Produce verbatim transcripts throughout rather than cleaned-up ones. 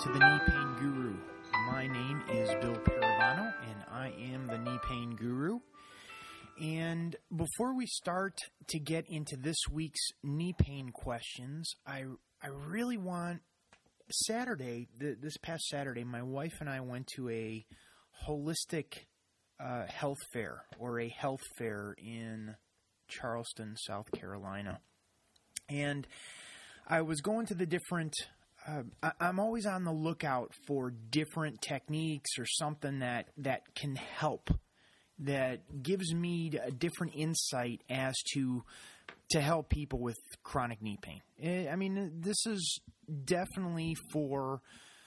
to the Knee Pain Guru. My name is Bill Paravano, and I am the Knee Pain Guru. And before we start to get into this week's knee pain questions, I I really want Saturday, th- this past Saturday, my wife and I went to a holistic uh, health fair, or a health fair in Charleston, South Carolina. And I was going to the different... Uh, I, I'm always on the lookout for different techniques or something that, that can help, that gives me a different insight as to to help people with chronic knee pain. I mean, this is definitely for,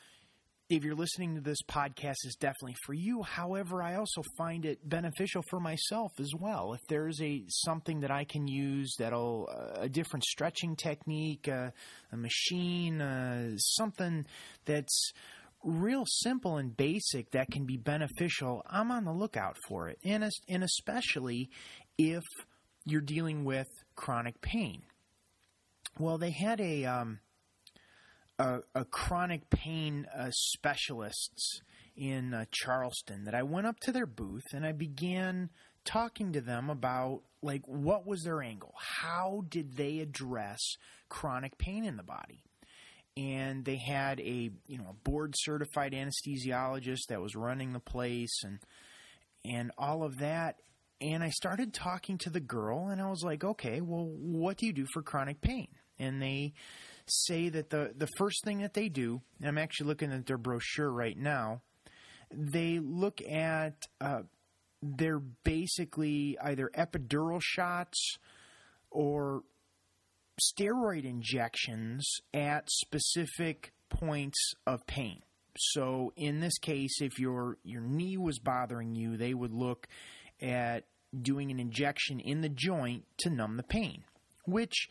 if you're listening to this podcast, it's definitely for you. However, I also find it beneficial for myself as well. If there's a something that I can use that'll, uh, a different stretching technique, uh, a machine, uh, something that's real simple and basic that can be beneficial, I'm on the lookout for it. And, and especially if you're dealing with chronic pain. Well, they had a... Um, A, a chronic pain uh, specialists in uh, Charleston that I went up to their booth and I began talking to them about, like, what was their angle? How did they address chronic pain in the body? And they had a, you know, a board-certified anesthesiologist that was running the place and and all of that. And I started talking to the girl and I was like, okay, well, what do you do for chronic pain? And they say that the, the first thing that they do, and I'm actually looking at their brochure right now, they look at, uh, they're basically either epidural shots or steroid injections at specific points of pain. So in this case, if your your knee was bothering you, they would look at doing an injection in the joint to numb the pain, which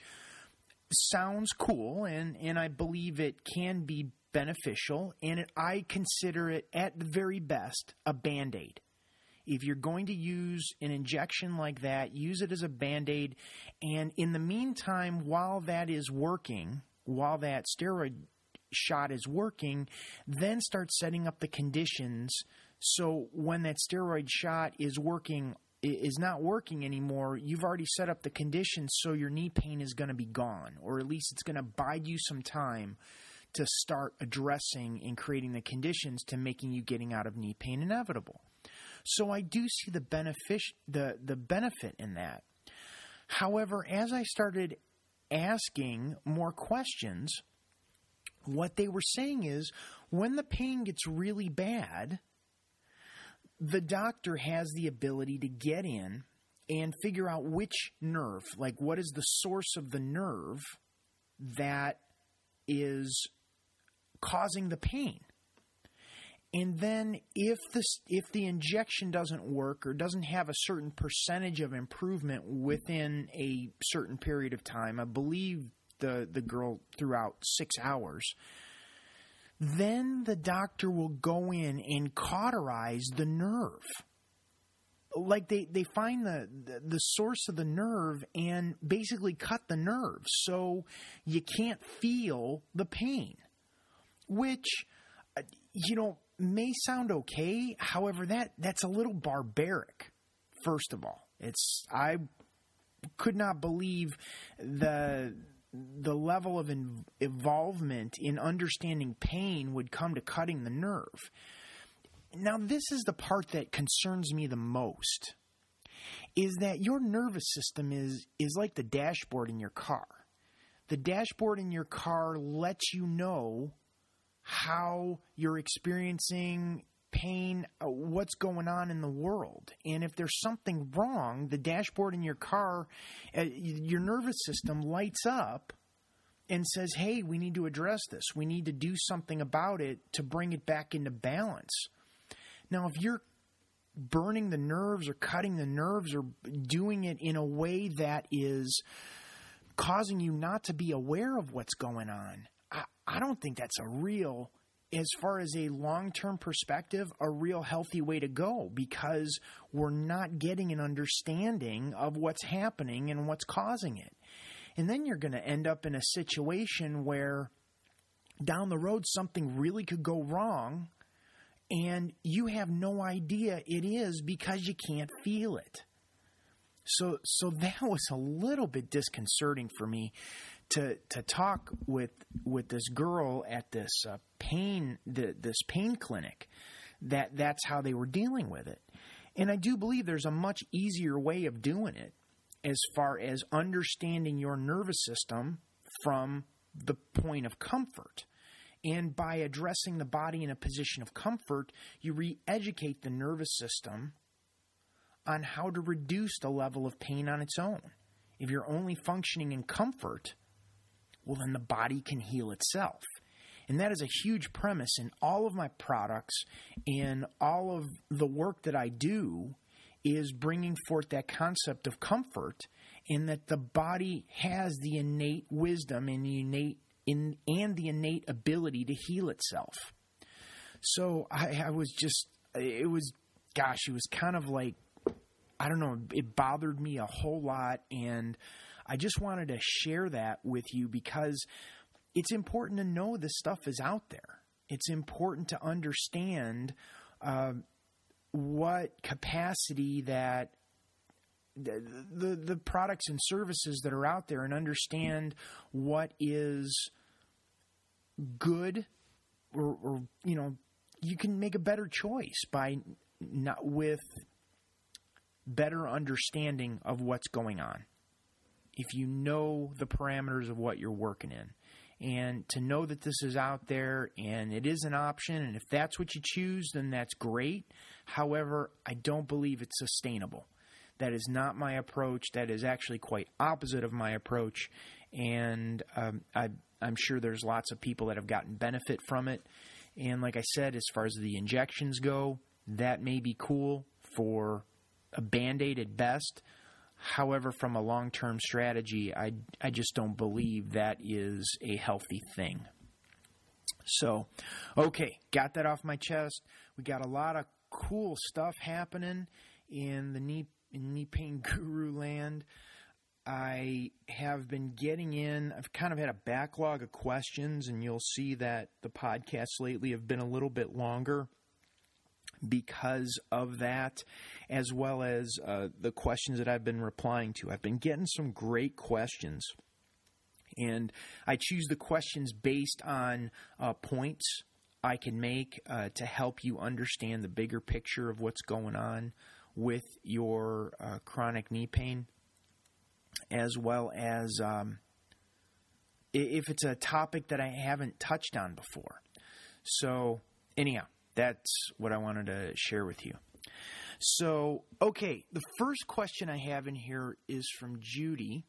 sounds cool, and, and I believe it can be beneficial, and it, I consider it, at the very best, a Band-Aid. If you're going to use an injection like that, use it as a Band-Aid, and in the meantime, while that is working, while that steroid shot is working, then start setting up the conditions so when that steroid shot is working is not working anymore, you've already set up the conditions so your knee pain is going to be gone, or at least it's going to bide you some time to start addressing and creating the conditions to making you getting out of knee pain inevitable. So I do see the benefit, the, the benefit in that. However, as I started asking more questions, what they were saying is when the pain gets really bad, the doctor has the ability to get in and figure out which nerve, like what is the source of the nerve that is causing the pain. And then if this, if the injection doesn't work or doesn't have a certain percentage of improvement within a certain period of time, I believe the, the girl threw out six hours, then the doctor will go in and cauterize the nerve. Like they, they find the, the, the source of the nerve and basically cut the nerve so you can't feel the pain, which, you know, may sound okay. However, that, that's a little barbaric, first of all. It's I could not believe the... the level of in- involvement in understanding pain would come to cutting the nerve. Now, this is the part that concerns me the most, is that your nervous system is, is like the dashboard in your car. The dashboard in your car lets you know how you're experiencing pain, uh, what's going on in the world. And if there's something wrong, the dashboard in your car, uh, your nervous system lights up and says, hey, we need to address this. We need to do something about it to bring it back into balance. Now, if you're burning the nerves or cutting the nerves or doing it in a way that is causing you not to be aware of what's going on, I, I don't think that's a real, as far as a long-term perspective, a real healthy way to go, because we're not getting an understanding of what's happening and what's causing it. And then you're going to end up in a situation where down the road something really could go wrong, and you have no idea it is because you can't feel it. So so that was a little bit disconcerting for me to to talk with with this girl at this uh, pain the, this pain clinic that that's how they were dealing with it. And I do believe there's a much easier way of doing it as far as understanding your nervous system from the point of comfort. And by addressing the body in a position of comfort, you re-educate the nervous system on how to reduce the level of pain on its own. If you're only functioning in comfort, well, then the body can heal itself. And that is a huge premise in all of my products, in all of the work that I do, is bringing forth that concept of comfort, in that the body has the innate wisdom and the innate in and the innate ability to heal itself. So I, I was just, it was, gosh, it was kind of like, I don't know, it bothered me a whole lot, and I just wanted to share that with you because it's important to know this stuff is out there. It's important to understand uh, what capacity that the, the the products and services that are out there, and understand what is good, or, or you know, you can make a better choice by not with better understanding of what's going on. If you know the parameters of what you're working in, and to know that this is out there and it is an option, and if that's what you choose, then that's great. However, I don't believe it's sustainable. That is not my approach. That is actually quite opposite of my approach, and um, I, I'm sure there's lots of people that have gotten benefit from it. And like I said, as far as the injections go, that may be cool for a Band-Aid at best. However, from a long-term strategy, I, I just don't believe that is a healthy thing. So, okay, got that off my chest. We got a lot of cool stuff happening in the knee, in knee pain guru land. I have been getting in, I've kind of had a backlog of questions, and you'll see that the podcasts lately have been a little bit longer because of that, as well as uh, the questions that I've been replying to. I've been getting some great questions, and I choose the questions based on uh, points I can make uh, to help you understand the bigger picture of what's going on with your uh, chronic knee pain, as well as um, if it's a topic that I haven't touched on before. So anyhow, that's what I wanted to share with you. So, okay, the first question I have in here is from Judy,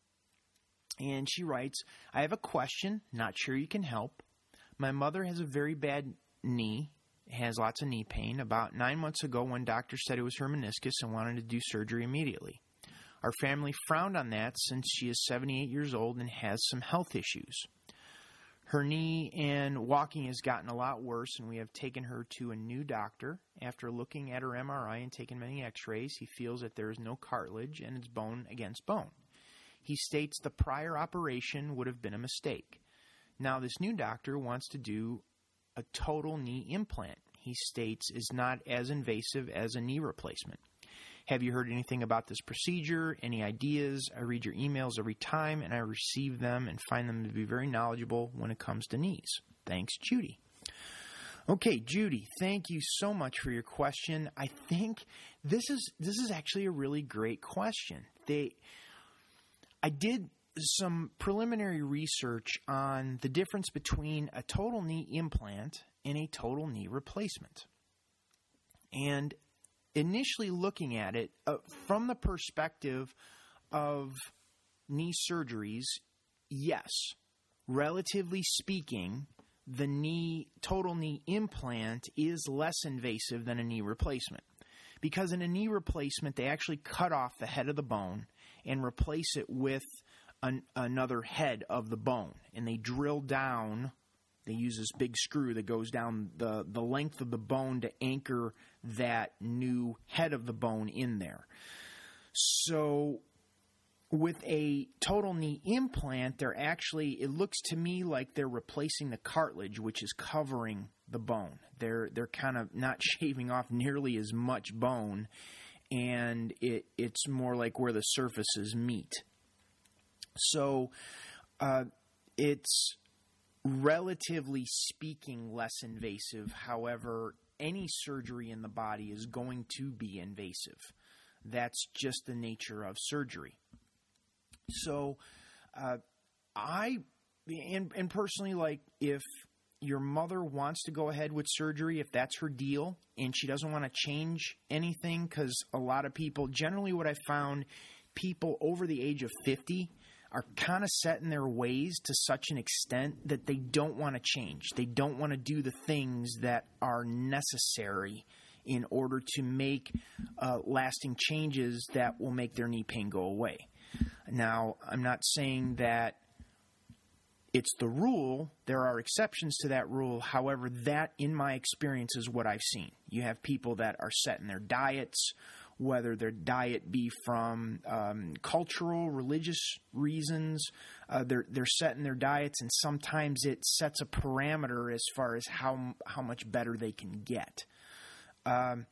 and she writes, I have a question, not sure you can help. My mother has a very bad knee, has lots of knee pain. About nine months ago, one doctor said it was her meniscus and wanted to do surgery immediately. Our family frowned on that since she is seventy-eight years old and has some health issues. Her knee and walking has gotten a lot worse, and we have taken her to a new doctor. After looking at her M R I and taking many x-rays, he feels that there is no cartilage and it's bone against bone. He states the prior operation would have been a mistake. Now this new doctor wants to do a total knee implant. He states is not as invasive as a knee replacement. Have you heard anything about this procedure? Any ideas? I read your emails every time, and I receive them and find them to be very knowledgeable when it comes to knees. Thanks, Judy. Okay, Judy, thank you so much for your question. I think this is this is actually a really great question. They, I did some preliminary research on the difference between a total knee implant and a total knee replacement. And initially looking at it uh, from the perspective of knee surgeries, yes, relatively speaking, the knee total knee implant is less invasive than a knee replacement. Because in a knee replacement, they actually cut off the head of the bone and replace it with an, another head of the bone. And they drill down, they use this big screw that goes down the, the length of the bone to anchor that new head of the bone in there. So with a total knee implant, they're actually, it looks to me like they're replacing the cartilage, which is covering the bone. They're they're kind of not shaving off nearly as much bone, and it it's more like where the surfaces meet. So uh, it's relatively speaking less invasive. However, any surgery in the body is going to be invasive. That's just the nature of surgery. So uh, I, and, and personally, like, if your mother wants to go ahead with surgery, if that's her deal, and she doesn't want to change anything, because a lot of people, generally what I found, people over the age of fifty are kind of set in their ways to such an extent that they don't want to change. They don't want to do the things that are necessary in order to make uh, lasting changes that will make their knee pain go away. Now, I'm not saying that it's the rule. There are exceptions to that rule. However, that, in my experience, is what I've seen. You have people that are set in their diets, whether their diet be from um, cultural, religious reasons. Uh, they're they're set in their diets, and sometimes it sets a parameter as far as how how much better they can get. Um,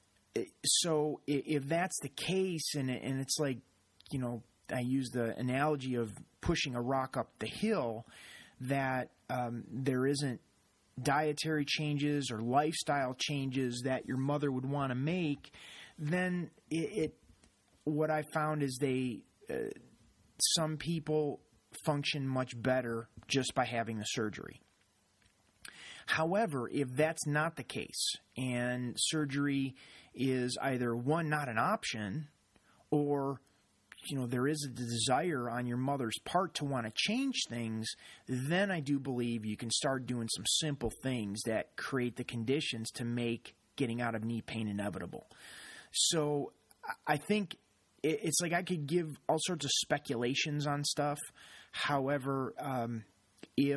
so if that's the case, and and it's like, you know, I use the analogy of pushing a rock up the hill, that um, there isn't dietary changes or lifestyle changes that your mother would want to make, then it, it what I found is they uh, some people function much better just by having the surgery. However, if that's not the case, and surgery is either, one, not an option, or, you know, there is a desire on your mother's part to want to change things, then I do believe you can start doing some simple things that create the conditions to make getting out of knee pain inevitable. So I think it's like I could give all sorts of speculations on stuff. However, um, if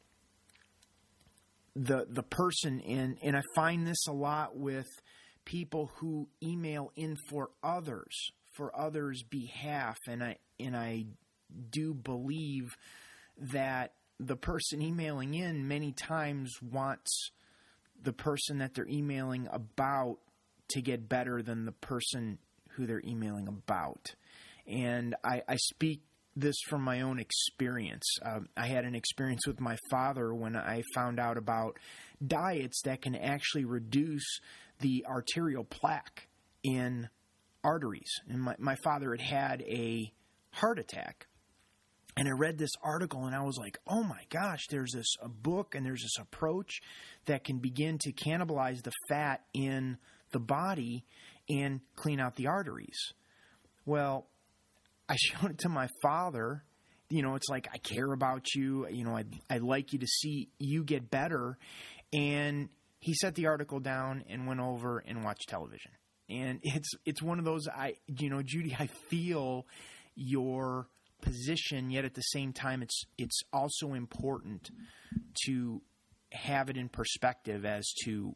the the person in, and I find this a lot with people who email in for others, for others' behalf, and I and I do believe that the person emailing in many times wants the person that they're emailing about to get better than the person who they're emailing about. And I, I speak this from my own experience. Um, I had an experience with my father when I found out about diets that can actually reduce the arterial plaque in arteries. And my, my father had had a heart attack. And I read this article and I was like, oh my gosh, there's this a book and there's this approach that can begin to cannibalize the fat in the body and clean out the arteries. Well, I showed it to my father. You know, it's like, I care about you. You know, I'd, I'd like you to see you get better. And he set the article down and went over and watched television. And it's it's one of those, I you know, Judy, I feel your position, yet at the same time, it's it's also important to have it in perspective as to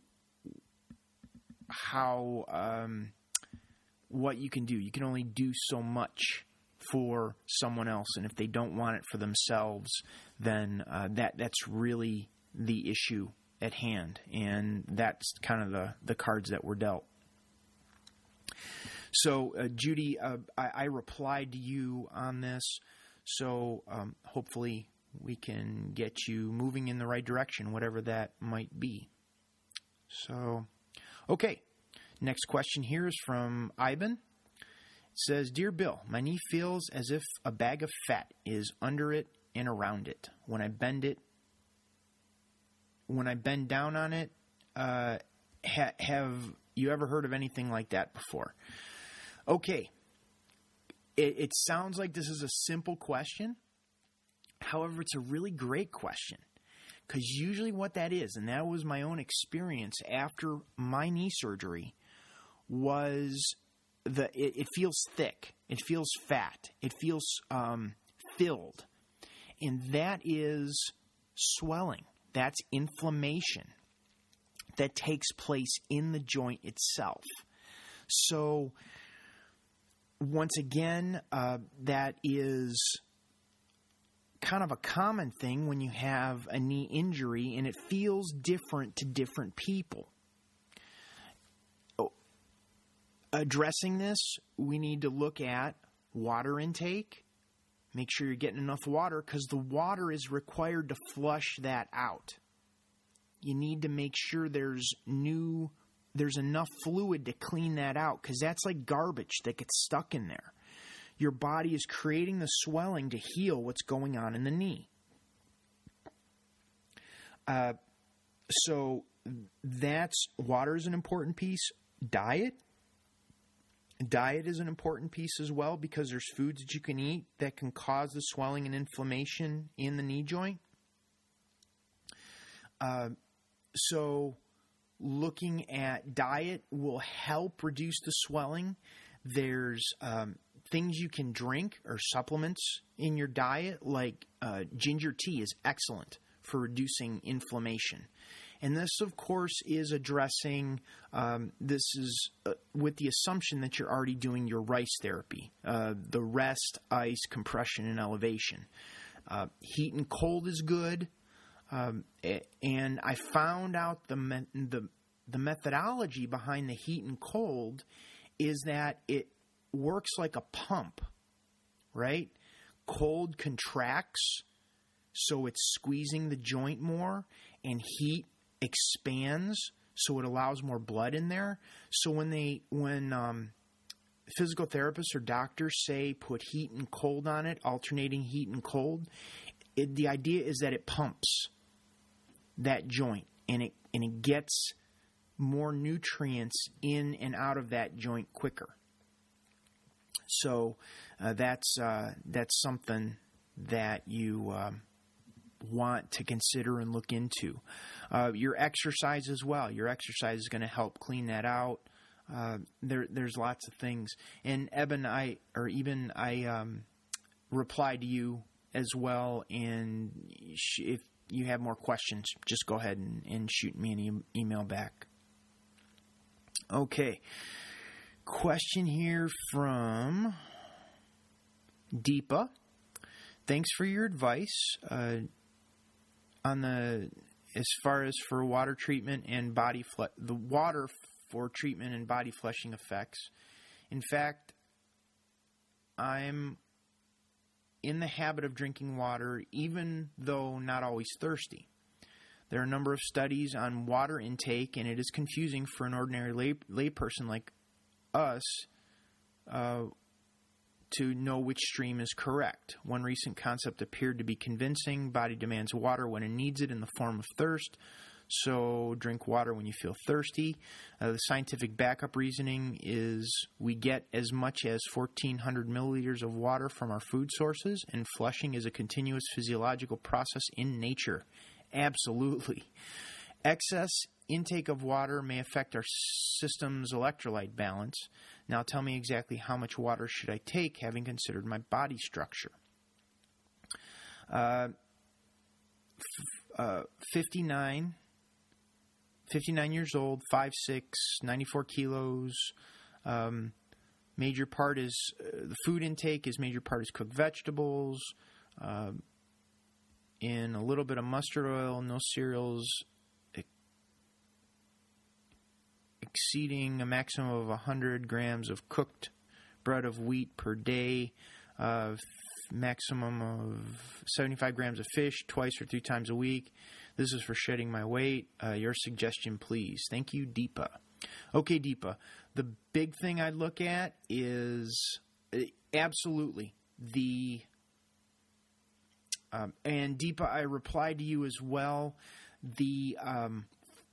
how um, what you can do. You can only do so much for someone else, and if they don't want it for themselves, then uh, that that's really the issue at hand, and that's kind of the, the cards that were dealt. So, uh, Judy, uh, I, I replied to you on this, so um, hopefully we can get you moving in the right direction, whatever that might be. So, okay, next question here is from Ivan. It says, Dear Bill, my knee feels as if a bag of fat is under it and around it. When I bend it, when I bend down on it, uh, ha- have you ever heard of anything like that before? Okay, it, it sounds like this is a simple question. However, it's a really great question, because usually what that is, and that was my own experience after my knee surgery, was the it, it feels thick, it feels fat, it feels um, filled, and that is swelling. That's inflammation that takes place in the joint itself. So once again, uh, that is kind of a common thing when you have a knee injury, and it feels different to different people. Oh, addressing this, we need to look at water intake. Make sure you're getting enough water, because the water is required to flush that out. You need to make sure there's new, there's enough fluid to clean that out, because that's like garbage that gets stuck in there. Your body is creating the swelling to heal what's going on in the knee. Uh, so that's, water is an important piece. Diet. Diet is an important piece as well, because there's foods that you can eat that can cause the swelling and inflammation in the knee joint. Uh, so looking at diet will help reduce the swelling. There's um, things you can drink or supplements in your diet, like uh, ginger tea is excellent for reducing inflammation. And this, of course, is addressing, um, this is uh, with the assumption that you're already doing your RICE therapy, uh, the rest, ice, compression, and elevation. Uh, heat and cold is good. Um, and I found out the, me- the the methodology behind the heat and cold is that it works like a pump, right? Cold contracts, so it's squeezing the joint more, and heat expands, so it allows more blood in there. So when they when um, physical therapists or doctors say put heat and cold on it, alternating heat and cold, it, the idea is that it pumps that joint, and it and it gets more nutrients in and out of that joint quicker. So uh, that's uh, that's something that you um, want to consider and look into. Uh, your exercise as well. Your exercise is going to help clean that out. Uh, there, there's lots of things. And Eben, I or even I um, replied to you as well. And if you have more questions, just go ahead and, and shoot me an e- email back. Okay. Question here from Deepa. Thanks for your advice uh, on the as far as for water treatment and body fle- the water for treatment and body flushing effects. In fact, I'm in the habit of drinking water, even though not always thirsty. There are a number of studies on water intake, and it is confusing for an ordinary lay layperson like us uh, to know which stream is correct. One recent concept appeared to be convincing. Body demands water when it needs it in the form of thirst, so drink water when you feel thirsty. Uh, the scientific backup reasoning is we get as much as fourteen hundred milliliters of water from our food sources, and flushing is a continuous physiological process in nature. Absolutely. Excess intake of water may affect our system's electrolyte balance. Now tell me exactly how much water should I take, having considered my body structure. Uh, f- uh, fifty-nine, fifty-nine years old, five six, ninety-four kilos. Um, major part is, uh, the food intake is major part is cooked vegetables, uh, in a little bit of mustard oil, no cereals, exceeding a maximum of one hundred grams of cooked bread of wheat per day, uh, maximum of seventy-five grams of fish twice or three times a week. This is for shedding my weight. Uh, your suggestion, please. Thank you, Deepa. Okay, Deepa. The big thing I'd look at is uh, absolutely the... Um, and Deepa, I replied to you as well. The um,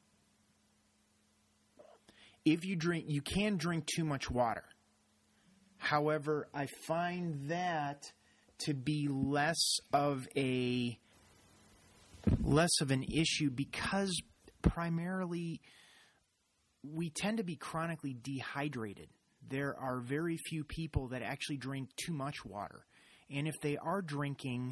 if you drink, you can drink too much water. However, I find that to be less of a less of an issue because primarily we tend to be chronically dehydrated. There are very few people that actually drink too much water, and if they are drinking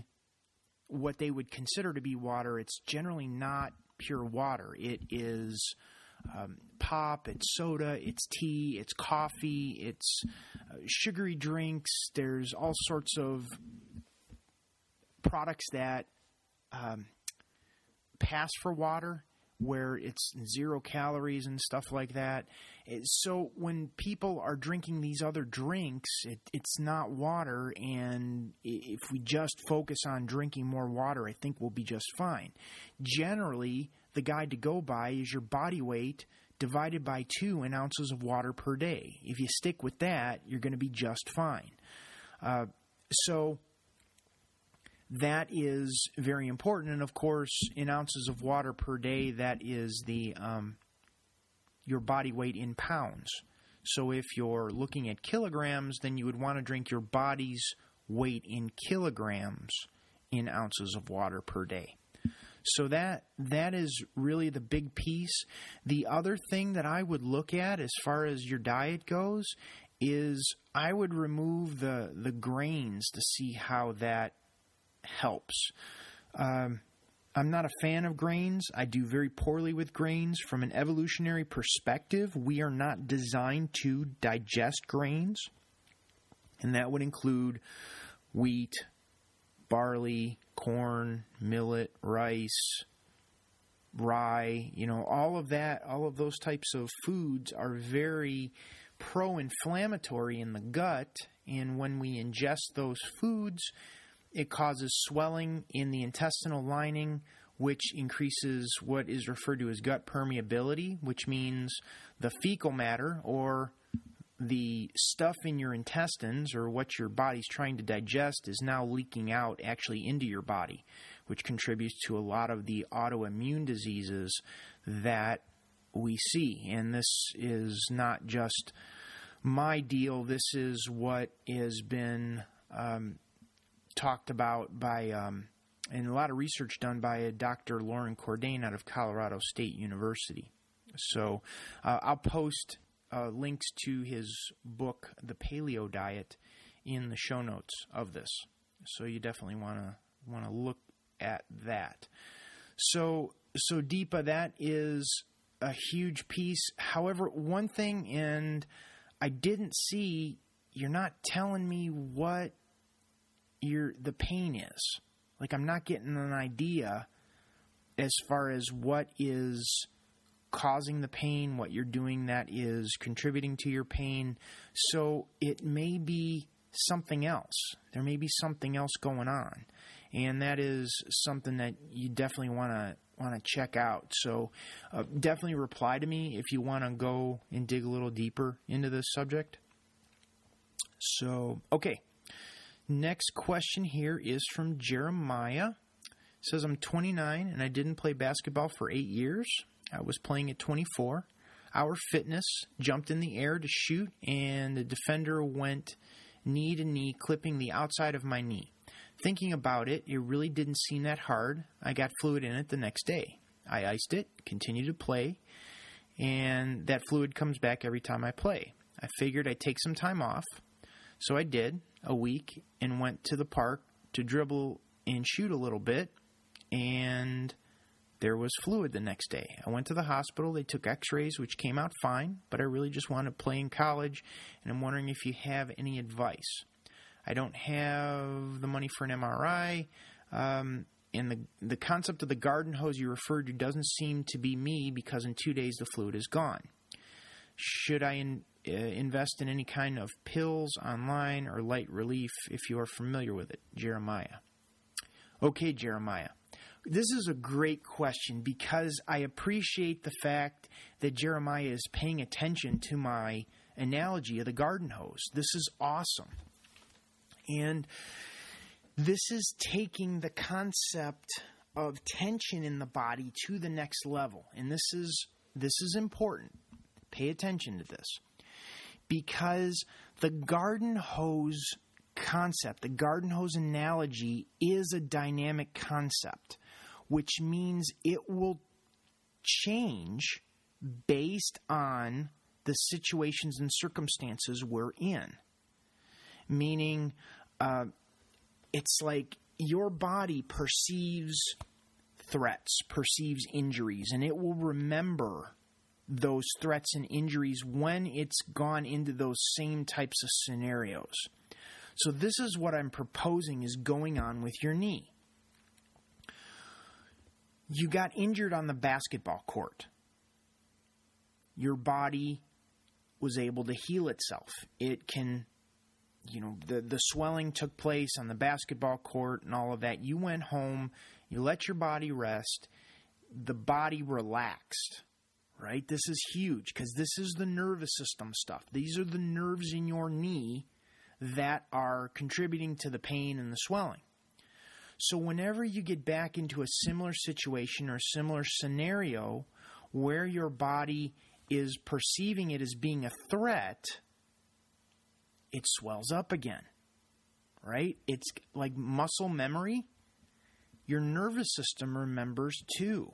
what they would consider to be water, it's generally not pure water. It is um, pop, it's soda, it's tea, it's coffee, it's uh, sugary drinks. There's all sorts of products that um, pass for water, where it's zero calories and stuff like that. So when people are drinking these other drinks, it, it's not water, and if we just focus on drinking more water, I think we'll be just fine. Generally, the guide to go by is your body weight divided by two in ounces of water per day. If you stick with that, you're going to be just fine. Uh, so that is very important. And, of course, in ounces of water per day, that is the um, your body weight in pounds. So if you're looking at kilograms, then you would want to drink your body's weight in kilograms in ounces of water per day. So that that is really the big piece. The other thing that I would look at as far as your diet goes is I would remove the, the grains to see how that helps. Um, I'm not a fan of grains. I do very poorly with grains. From an evolutionary perspective, we are not designed to digest grains, and that would include wheat, barley, corn, millet, rice, rye, you know, all of that, all of those types of foods are very pro-inflammatory in the gut, and when we ingest those foods, it causes swelling in the intestinal lining, which increases what is referred to as gut permeability, which means the fecal matter or the stuff in your intestines or what your body's trying to digest is now leaking out actually into your body, which contributes to a lot of the autoimmune diseases that we see. And this is not just my deal. This is what has been um, talked about by, um, and a lot of research done by a Doctor Lauren Cordain out of Colorado State University. So uh, I'll post Uh, links to his book, The Paleo Diet, in the show notes of this. So you definitely want to want to look at that. So, so Deepa, that is a huge piece. However, one thing, and I didn't see, you're not telling me what your the pain is. Like, I'm not getting an idea as far as what is causing the pain, what you're doing that is contributing to your pain. So it may be something else. There may be something else going on, and that is something that you definitely want to want to check out. So uh, definitely reply to me if you want to go and dig a little deeper into this subject. So, okay. Next question here is from Jeremiah. It says, I'm twenty-nine and I didn't play basketball for eight years. I was playing at twenty-four. Our fitness jumped in the air to shoot, and the defender went knee to knee, clipping the outside of my knee. Thinking about it, it really didn't seem that hard. I got fluid in it the next day. I iced it, continued to play, and that fluid comes back every time I play. I figured I'd take some time off, so I did, a week, and went to the park to dribble and shoot a little bit, and there was fluid the next day. I went to the hospital. They took x-rays, which came out fine, but I really just wanted to play in college, and I'm wondering if you have any advice. I don't have the money for an M R I, um, and the the concept of the garden hose you referred to doesn't seem to be me because in two days the fluid is gone. Should I in, uh, invest in any kind of pills online or light relief if you are familiar with it? Jeremiah. Okay, Jeremiah. This is a great question because I appreciate the fact that Jeremiah is paying attention to my analogy of the garden hose. This is awesome. And this is taking the concept of tension in the body to the next level. And this is this is important. Pay attention to this. Because the garden hose concept, the garden hose analogy is a dynamic concept, which means it will change based on the situations and circumstances we're in. Meaning, uh, it's like your body perceives threats, perceives injuries, and it will remember those threats and injuries when it's gone into those same types of scenarios. So this is what I'm proposing is going on with your knee. You got injured on the basketball court. Your body was able to heal itself. It can, you know, the, the swelling took place on the basketball court and all of that. You went home, you let your body rest, the body relaxed, right? This is huge because this is the nervous system stuff. These are the nerves in your knee that are contributing to the pain and the swelling. So whenever you get back into a similar situation or similar scenario where your body is perceiving it as being a threat, it swells up again, right? It's like muscle memory. Your nervous system remembers too.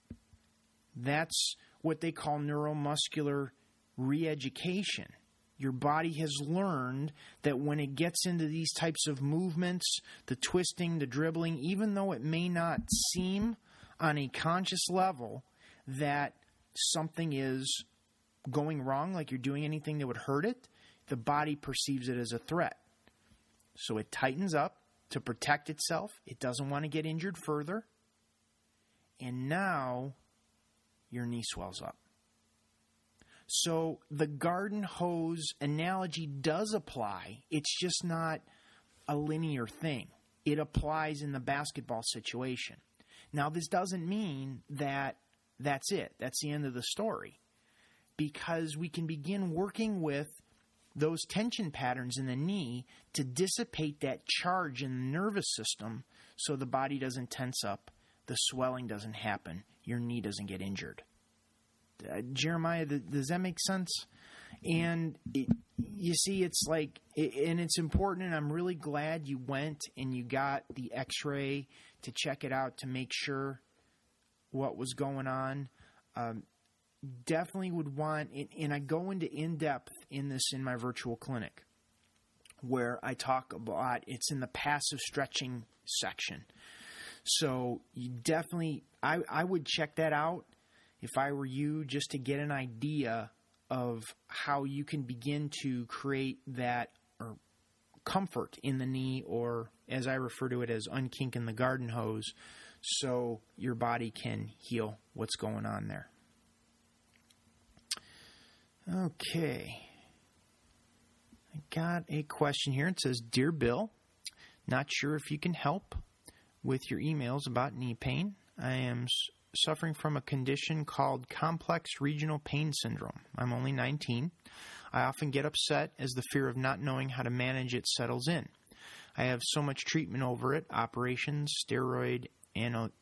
That's what they call neuromuscular re-education. Your body has learned that when it gets into these types of movements, the twisting, the dribbling, even though it may not seem on a conscious level that something is going wrong, like you're doing anything that would hurt it, the body perceives it as a threat. So it tightens up to protect itself. It doesn't want to get injured further. And now your knee swells up. So the garden hose analogy does apply. It's just not a linear thing. It applies in the basketball situation. Now, this doesn't mean that that's it. That's the end of the story. Because we can begin working with those tension patterns in the knee to dissipate that charge in the nervous system so the body doesn't tense up, the swelling doesn't happen, your knee doesn't get injured. Uh, Jeremiah, th- does that make sense? And it, you see, it's like, it, and it's important, and I'm really glad you went and you got the x-ray to check it out to make sure what was going on. Um, definitely would want, and I go into in-depth in this in my virtual clinic, where I talk about, it's in the passive stretching section. So you definitely, I, I would check that out if I were you, just to get an idea of how you can begin to create that or comfort in the knee, or as I refer to it as unkinking the garden hose, so your body can heal what's going on there. Okay. I got a question here. It says, Dear Bill, not sure if you can help with your emails about knee pain. I am suffering from a condition called complex regional pain syndrome. I'm only nineteen. I often get upset as the fear of not knowing how to manage it settles in. I have so much treatment over it, operations, steroid, and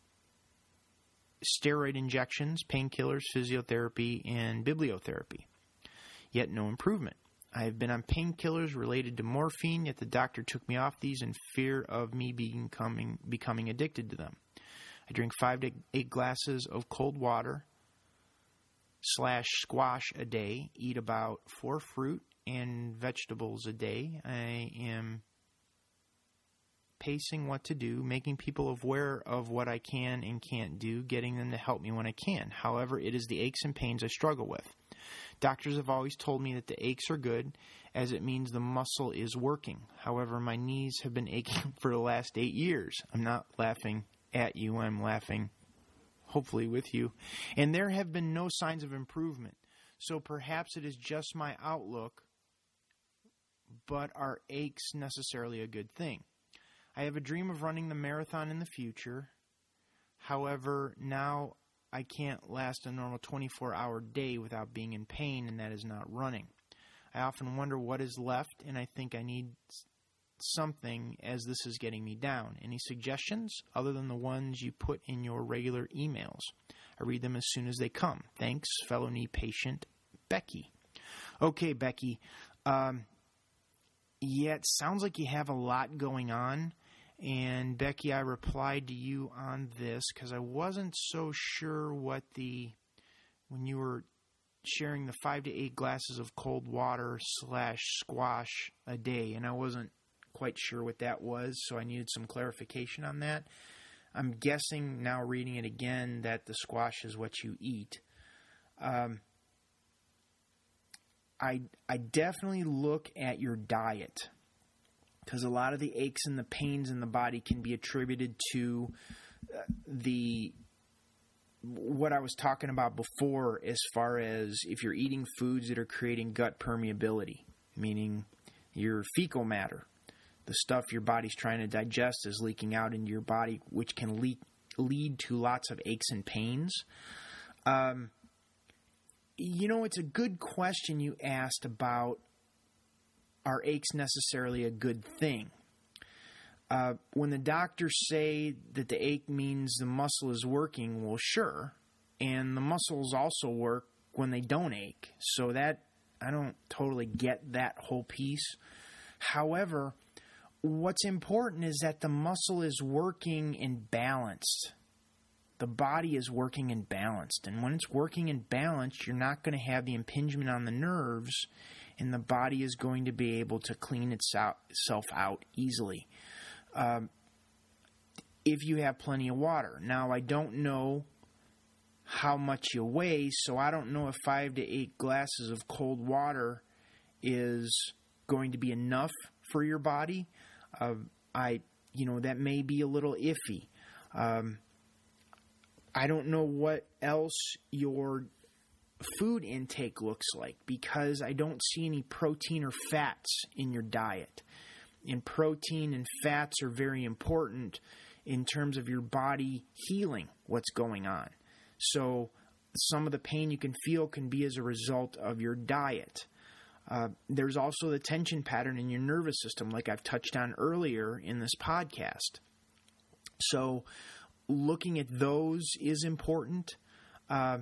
steroid injections, painkillers, physiotherapy, and bibliotherapy. Yet no improvement. I have been on painkillers related to morphine, yet the doctor took me off these in fear of me becoming, becoming addicted to them. I drink five to eight glasses of cold water slash squash a day, eat about four fruit and vegetables a day. I am pacing what to do, making people aware of what I can and can't do, getting them to help me when I can. However, it is the aches and pains I struggle with. Doctors have always told me that the aches are good, as it means the muscle is working. However, my knees have been aching for the last eight years. I'm not laughing at you, I'm laughing, hopefully, with you. And there have been no signs of improvement. So perhaps it is just my outlook, but are aches necessarily a good thing? I have a dream of running the marathon in the future. However, now I can't last a normal twenty-four hour day without being in pain, and that is not running. I often wonder what is left, and I think I need something as this is getting me down. Any suggestions other than the ones you put in your regular emails? I read them as soon as they come. Thanks, fellow knee patient, Becky. Okay, Becky. Um, yeah, it sounds like you have a lot going on. And Becky, I replied to you on this because I wasn't so sure what the, when you were sharing the five to eight glasses of cold water slash squash a day, and I wasn't quite sure what that was, so I needed some clarification on that. I'm guessing now reading it again that the squash is what you eat. Um, I, I definitely look at your diet, because a lot of the aches and the pains in the body can be attributed to uh, the what I was talking about before, as far as if you're eating foods that are creating gut permeability, meaning your fecal matter, the stuff your body's trying to digest, is leaking out into your body, which can leak, lead to lots of aches and pains. Um, you know, it's a good question you asked about, are aches necessarily a good thing? Uh, when the doctors say that the ache means the muscle is working, well, sure. And the muscles also work when they don't ache. So that, I don't totally get that whole piece. However, what's important is that the muscle is working and balanced. The body is working and balanced. And when it's working and balanced, you're not going to have the impingement on the nerves, and the body is going to be able to clean itself out easily. Um, if you have plenty of water. Now, I don't know how much you weigh, so I don't know if five to eight glasses of cold water is going to be enough for your body. Uh, I, you know, that may be a little iffy. Um, I don't know what else your food intake looks like, because I don't see any protein or fats in your diet. And protein and fats are very important in terms of your body healing what's going on. So some of the pain you can feel can be as a result of your diet. Uh, there's also the tension pattern in your nervous system, like I've touched on earlier in this podcast. So looking at those is important. Uh,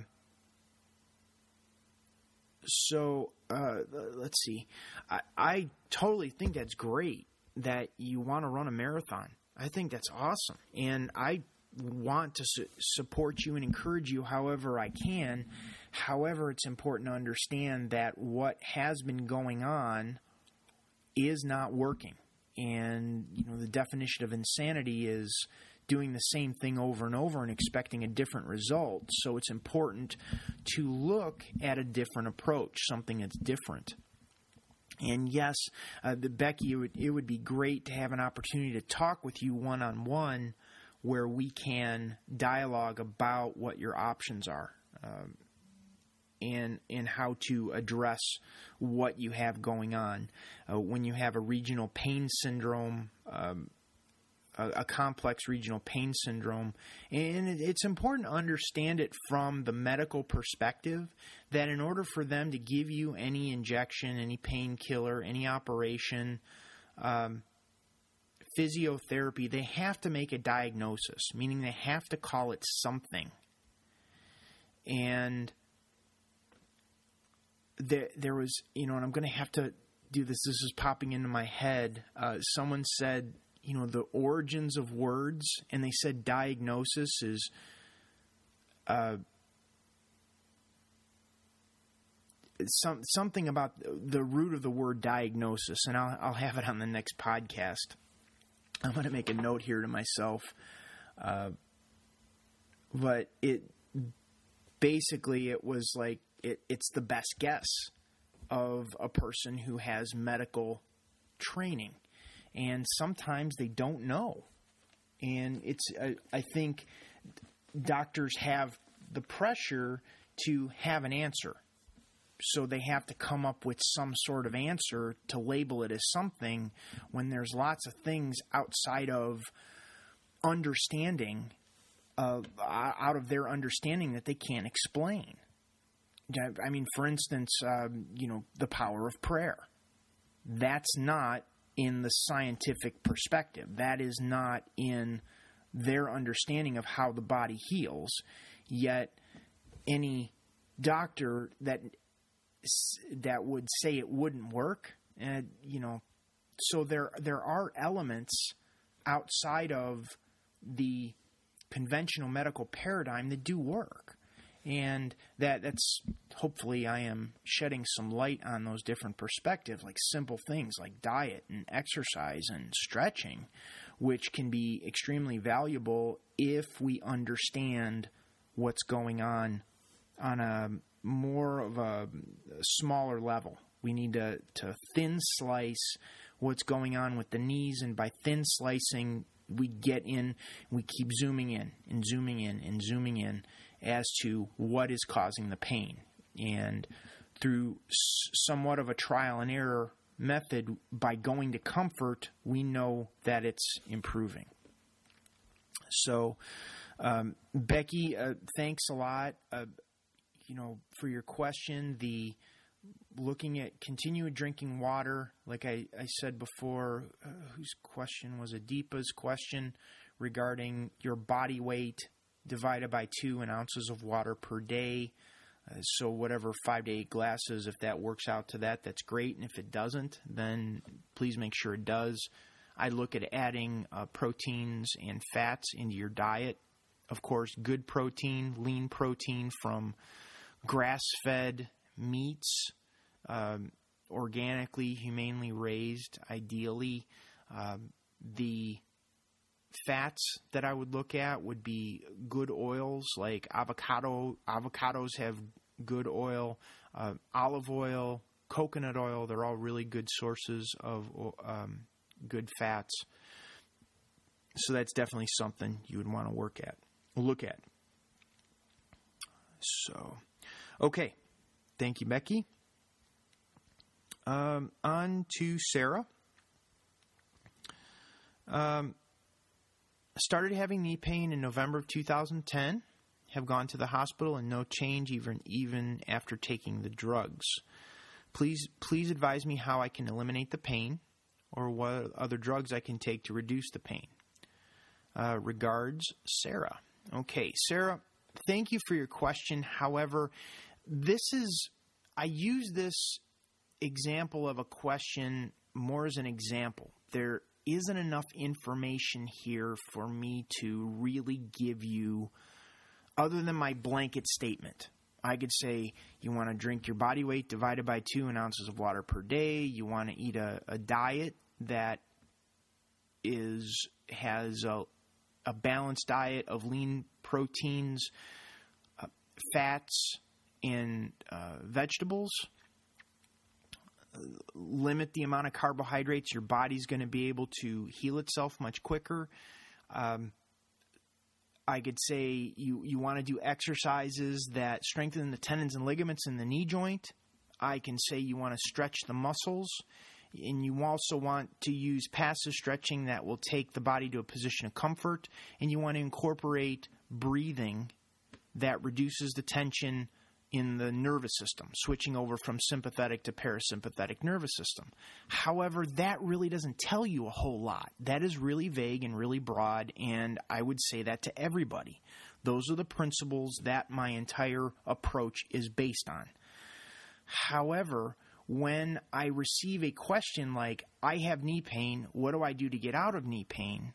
so uh, let's see. I, I totally think that's great that you want to run a marathon. I think that's awesome. And I want to su- support you and encourage you however I can. However, it's important to understand that what has been going on is not working. And, you know, the definition of insanity is doing the same thing over and over and expecting a different result. So it's important to look at a different approach, something that's different. And yes, uh, the, Becky, it would, it would be great to have an opportunity to talk with you one-on-one where we can dialogue about what your options are um, and, and how to address what you have going on. Uh, when you have a regional pain syndrome, um, a, a complex regional pain syndrome, and it, it's important to understand it from the medical perspective, that in order for them to give you any injection, any painkiller, any operation, um, physiotherapy, they have to make a diagnosis, meaning they have to call it something. And there, there was, you know, and I'm going to have to do this. This is popping into my head. Uh, someone said, you know, the origins of words, and they said diagnosis is uh, some something about the root of the word diagnosis, and I'll, I'll have it on the next podcast. I'm going to make a note here to myself. Uh, but it basically, it was like, it, it's the best guess of a person who has medical training. And sometimes they don't know. And it's, uh, I think doctors have the pressure to have an answer. So they have to come up with some sort of answer to label it as something, when there's lots of things outside of understanding, uh, out of their understanding, that they can't explain. I mean, for instance, um, you know, the power of prayer. That's not in the scientific perspective. That is not in their understanding of how the body heals. Yet any doctor that that would say it wouldn't work, and you know, so there there are elements outside of the conventional medical paradigm that do work, and that that's hopefully I am shedding some light on those different perspectives, like simple things like diet and exercise and stretching, which can be extremely valuable if we understand what's going on on a more of a smaller level. We need to, to thin slice what's going on with the knees, and by thin slicing, we get in, we keep zooming in and zooming in and zooming in as to what is causing the pain. And through s- somewhat of a trial and error method, by going to comfort, we know that it's improving. So, um, Becky, uh, thanks a lot, uh, you know, for your question. The looking at continued drinking water, like I, I said before, uh, whose question was it? Deepa's question regarding your body weight divided by two in ounces of water per day. Uh, so whatever five to eight glasses, if that works out to that, that's great. And if it doesn't, then please make sure it does. I look at adding uh, proteins and fats into your diet. Of course, good protein, lean protein from grass-fed meats, um, organically, humanely raised, ideally. Um, the fats that I would look at would be good oils, like avocado. Avocados have good oil, uh, olive oil, coconut oil. They're all really good sources of um, good fats. So that's definitely something you would want to work at, look at. So, okay. Thank you, Becky. Um, on to Sarah. Um, started having knee pain in November of two thousand ten. Have gone to the hospital and no change even even after taking the drugs. Please please advise me how I can eliminate the pain, or what other drugs I can take to reduce the pain. Uh, regards, Sarah. Okay, Sarah, thank you for your question. However, this is I use this example of a question more as an example. There isn't enough information here for me to really give you other than my blanket statement. I could say you want to drink your body weight divided by two in ounces of water per day. You want to eat a, a diet that is has a, a balanced diet of lean proteins, uh, fats, and uh, vegetables. Limit the amount of carbohydrates. Your body's going to be able to heal itself much quicker. Um, I could say you, you want to do exercises that strengthen the tendons and ligaments in the knee joint. I can say you want to stretch the muscles. And you also want to use passive stretching that will take the body to a position of comfort. And you want to incorporate breathing that reduces the tension in the nervous system, switching over from sympathetic to parasympathetic nervous system. However, that really doesn't tell you a whole lot. That is really vague and really broad, and I would say that to everybody. Those are the principles that my entire approach is based on. However, when I receive a question like, I have knee pain, what do I do to get out of knee pain?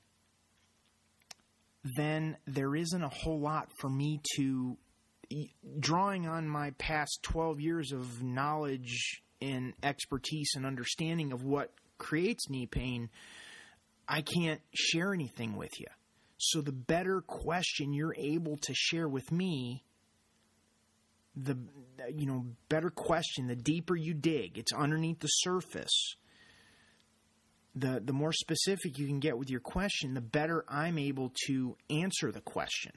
Then there isn't a whole lot for me to drawing on my past twelve years of knowledge and expertise and understanding of what creates knee pain, I can't share anything with you. So the better question you're able to share with me, the you know better question, the deeper you dig, it's underneath the surface. The the more specific you can get with your question, the better I'm able to answer the question.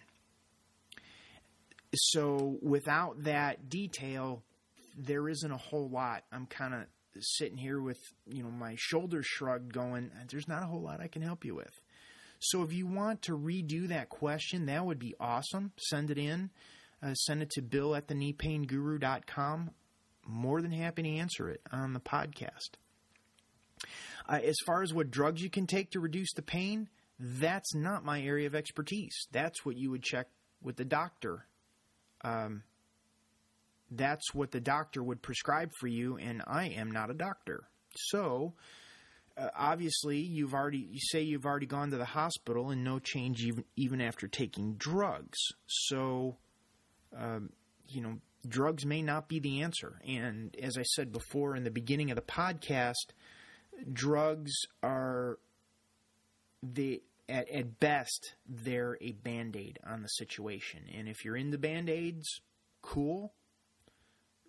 So without that detail, there isn't a whole lot. I'm kind of sitting here with, you know, my shoulders shrugged going, there's not a whole lot I can help you with. So if you want to redo that question, that would be awesome. Send it in. Uh, send it to bill at the knee pain guru dot com. More than happy to answer it on the podcast. Uh, as far as what drugs you can take to reduce the pain, that's not my area of expertise. That's what you would check with the doctor. Um, that's what the doctor would prescribe for you, and I am not a doctor. So, uh, obviously, you've already you say you've already gone to the hospital and no change even, even after taking drugs. So, um, you know, drugs may not be the answer. And as I said before in the beginning of the podcast, drugs are the At, at best, they're a Band-Aid on the situation. And if you're into Band-Aids, cool.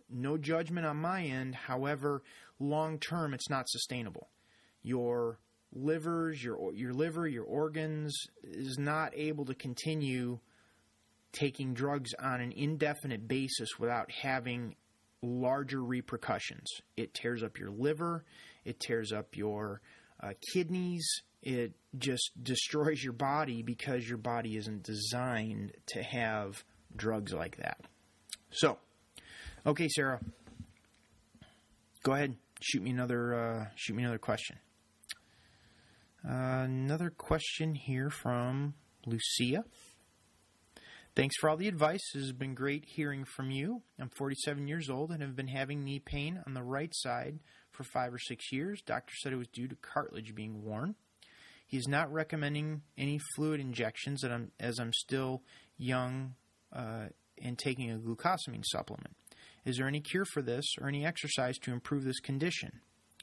no judgment on my end. However, long term, it's not sustainable. Your livers, your your liver, your organs is not able to continue taking drugs on an indefinite basis without having larger repercussions. It tears up your liver. It tears up your uh, kidneys. It just destroys your body because your body isn't designed to have drugs like that. So, okay, Sarah, go ahead. Shoot me another. Uh, shoot me another question. Uh, another question here from Lucia. Thanks for all the advice. It has been great hearing from you. I'm forty-seven years old and have been having knee pain on the right side for five or six years. Doctor said it was due to cartilage being worn. He's not recommending any fluid injections that I'm, as I'm still young uh, and taking a glucosamine supplement. Is there any cure for this or any exercise to improve this condition?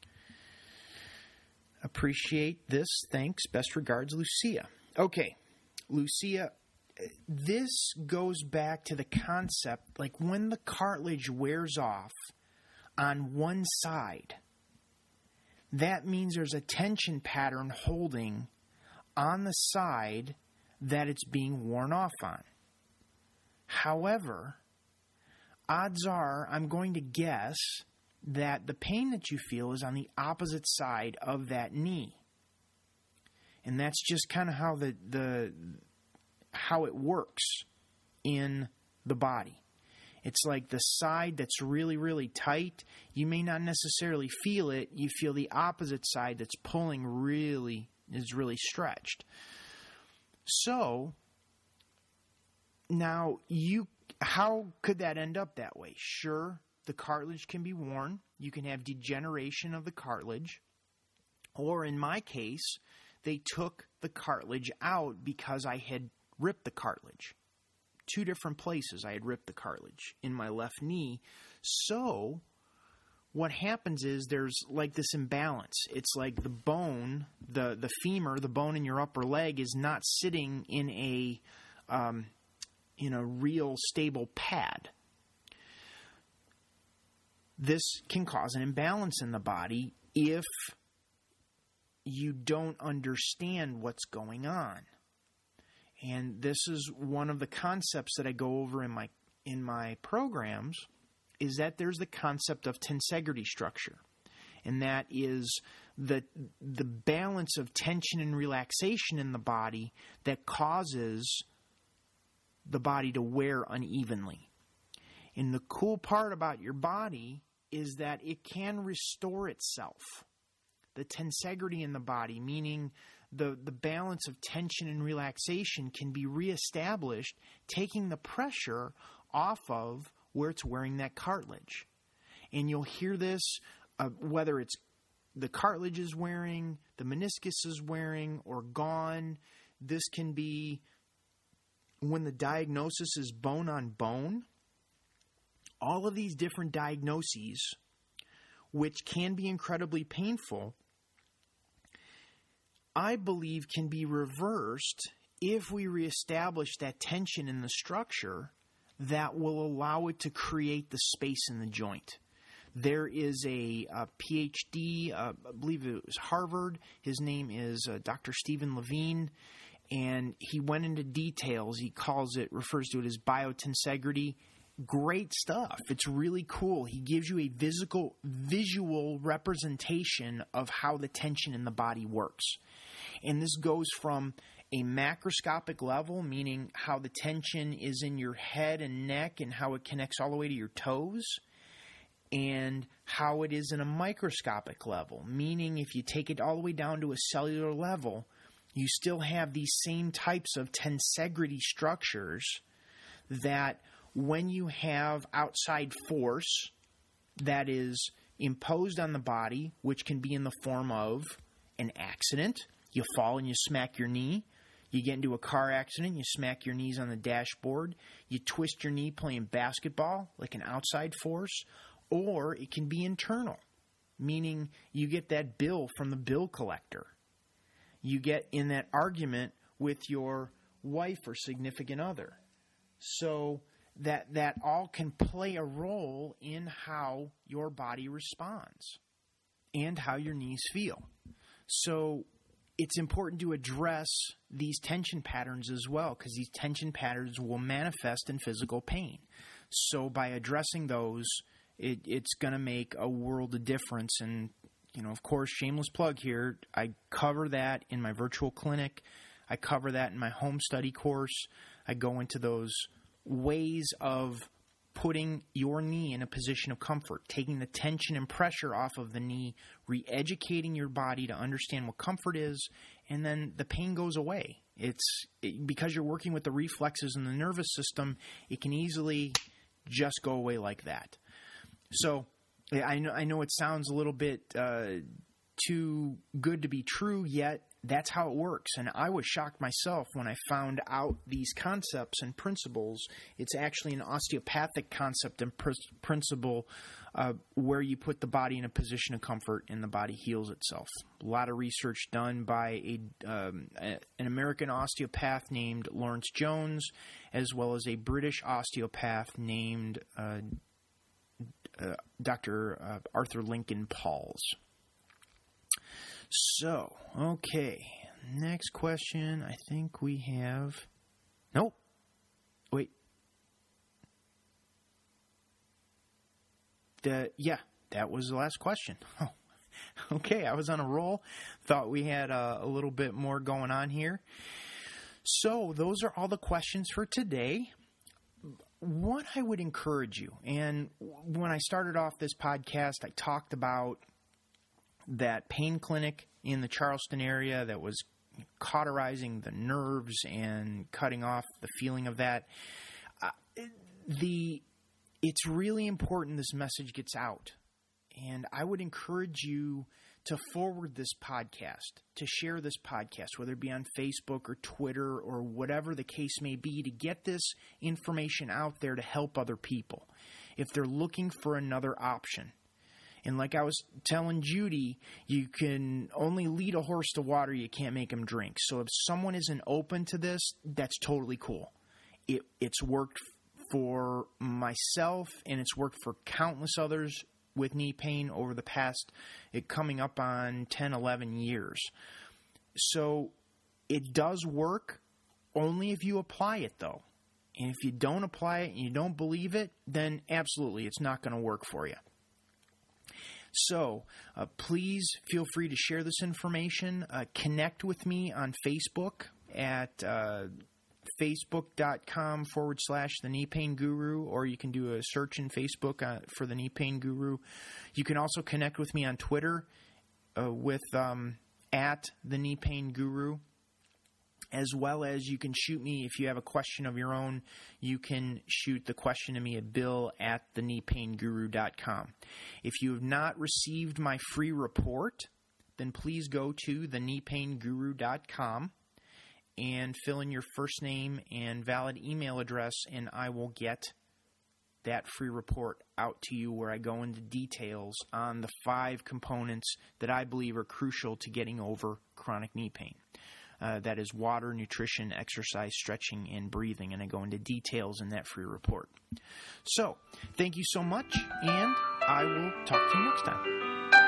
Appreciate this. Thanks. Best regards, Lucia. Okay, Lucia, this goes back to the concept, like when the cartilage wears off on one side, that means there's a tension pattern holding on the side that it's being worn off on. However, odds are, I'm going to guess that the pain that you feel is on the opposite side of that knee. And that's just kind of how the, the how it works in the body. It's like the side that's really, really tight, you may not necessarily feel it. You feel the opposite side that's pulling really, is really stretched. So, now, you, how could that end up that way? Sure, the cartilage can be worn. You can have degeneration of the cartilage. Or in my case, they took the cartilage out because I had ripped the cartilage. Two different places I had ripped the cartilage in my left knee. So what happens is there's like this imbalance. It's like the bone, the, the femur, the bone in your upper leg is not sitting in a um, in a real stable pad. This can cause an imbalance in the body if you don't understand what's going on. And this is one of the concepts that I go over in my in my programs, is that there's the concept of tensegrity structure. And that is the the balance of tension and relaxation in the body that causes the body to wear unevenly. And the cool part about your body is that it can restore itself. The tensegrity in the body, meaning the, the balance of tension and relaxation, can be reestablished, taking the pressure off of where it's wearing that cartilage. And you'll hear this, uh, whether it's the cartilage is wearing, the meniscus is wearing, or gone. This can be when the diagnosis is bone on bone. All of these different diagnoses, which can be incredibly painful, I believe can be reversed if we reestablish that tension in the structure that will allow it to create the space in the joint. There is a, a P H D, uh, I believe it was Harvard. His name is uh, Doctor Stephen Levine, and he went into details. He calls it, refers to it as biotensegrity. Great stuff. It's really cool. He gives you a physical, visual representation of how the tension in the body works. And this goes from a macroscopic level, meaning how the tension is in your head and neck and how it connects all the way to your toes, and how it is in a microscopic level, meaning if you take it all the way down to a cellular level, you still have these same types of tensegrity structures that when you have outside force that is imposed on the body, which can be in the form of an accident, you fall and you smack your knee, you get into a car accident, you smack your knees on the dashboard, you twist your knee playing basketball, like an outside force, or it can be internal, meaning you get that bill from the bill collector. You get in that argument with your wife or significant other. So that that all can play a role in how your body responds and how your knees feel. So it's important to address these tension patterns as well, because these tension patterns will manifest in physical pain. So by addressing those, it, it's going to make a world of difference. And, you know, of course, shameless plug here, I cover that in my virtual clinic. I cover that in my home study course. I go into those ways of putting your knee in a position of comfort, taking the tension and pressure off of the knee, re-educating your body to understand what comfort is, and then the pain goes away. It's it, because you're working with the reflexes in the nervous system, it can easily just go away like that. So I know, I know it sounds a little bit uh, too good to be true, yet that's how it works. And I was shocked myself when I found out these concepts and principles. It's actually an osteopathic concept and pr- principle uh, where you put the body in a position of comfort and the body heals itself. A lot of research done by a, um, a an American osteopath named Lawrence Jones, as well as a British osteopath named uh, uh, Doctor Uh, Arthur Lincoln Pauls. So, okay, next question. I think we have, nope, wait, the, yeah, that was the last question. Oh, okay, I was on a roll, thought we had a, a little bit more going on here. So, those are all the questions for today. What I would encourage you, and when I started off this podcast, I talked about that pain clinic in the Charleston area that was cauterizing the nerves and cutting off the feeling of that. Uh, the it's really important this message gets out. And I would encourage you to forward this podcast, to share this podcast, whether it be on Facebook or Twitter or whatever the case may be, to get this information out there to help other people if they're looking for another option. And like I was telling Judy, you can only lead a horse to water, you can't make him drink. So if someone isn't open to this, that's totally cool. It, it's worked for myself, and it's worked for countless others with knee pain over the past, it coming up on ten, eleven years. So it does work only if you apply it, though. And if you don't apply it and you don't believe it, then absolutely it's not going to work for you. So uh, please feel free to share this information. Uh, connect with me on Facebook at uh, facebook.com forward slash the knee pain guru, or you can do a search in Facebook uh, for the knee pain guru. You can also connect with me on Twitter uh, with um, at the knee pain guru. As well as you can shoot me, if you have a question of your own, you can shoot the question to me at bill at the knee pain guru dot com. If you have not received my free report, then please go to the knee pain guru dot com and fill in your first name and valid email address, and I will get that free report out to you where I go into details on the five components that I believe are crucial to getting over chronic knee pain. Uh, that is water, nutrition, exercise, stretching, and breathing. And I go into details in that free report. So, thank you so much, and I will talk to you next time.